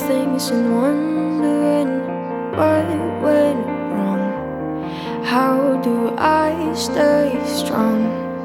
things and wondering what went wrong. How do I stay strong?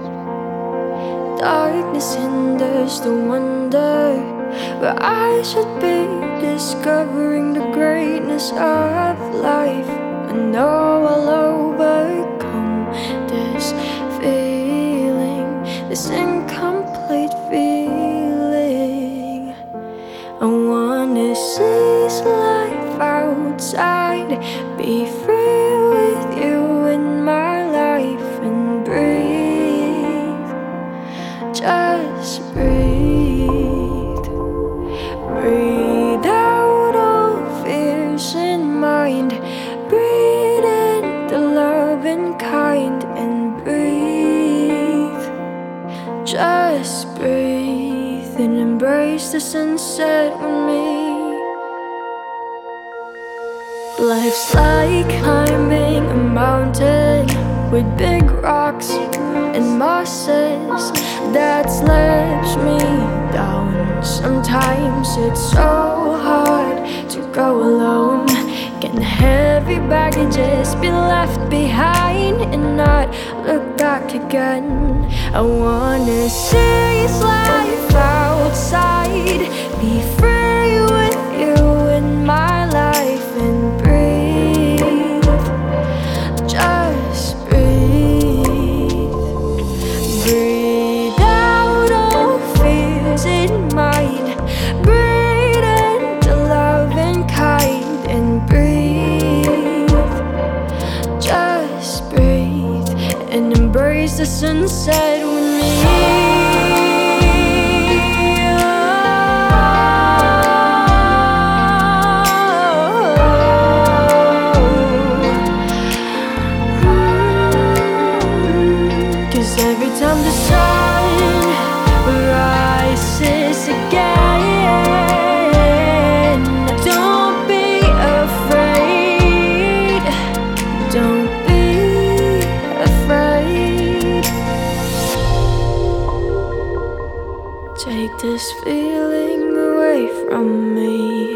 Darkness hinders the wonder, where I should be discovering the greatness of life. I know I'll overcome this feeling, this incomplete feeling. I wanna seize life outside, be free with you in my life, and breathe, just breathe. Breathe out all fears in mind, breathe in the love and kind, and breathe, just breathe, and embrace the sunset with me. Life's like climbing a mountain with big rocks and mosses that slips me down. Sometimes it's so hard to go alone. Can heavy baggages be left behind and not look back again? I wanna seize life outside, be free with you in my life, and breathe, just breathe. Breathe out all fears in mind, breathe into love and kind, and breathe, just breathe, and embrace the sunset with me. 'Cause every time the sun rises again, don't be afraid, don't be afraid. Take this feeling away from me.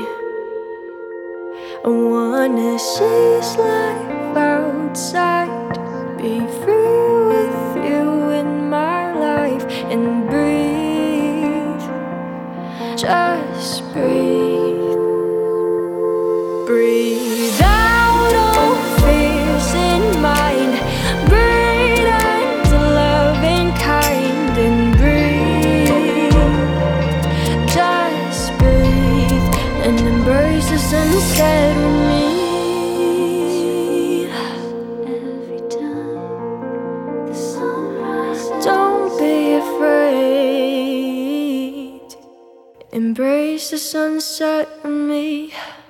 I wanna seize life outside, be free with you in my life, and breathe, just breathe. Breathe out all fears in mind, breathe into love and kind, and breathe, just breathe, and embrace the sunset with me. Don't be afraid, embrace the sunset with me.